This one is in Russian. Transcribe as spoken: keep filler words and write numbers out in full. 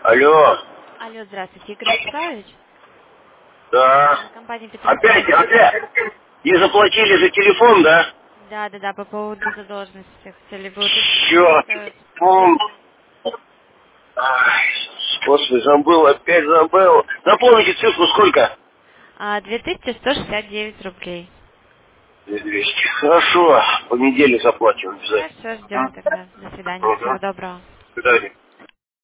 Алло. Алло, здравствуйте, Игорь Петрович. Да. Компания Петров. Опять, опять. Не заплатили за телефон, да? Да, да, да, по поводу задолженности хотели бы Черт. уточнить. Пом- Ай, Господи, забыл, опять забыл. Напомните цифру сколько? А, две тысячи сто шестьдесят девять рублей. двести. Хорошо. В понедельник заплатим обязательно. Хорошо, ждем тогда. До свидания, всего Угу. доброго. До свидания.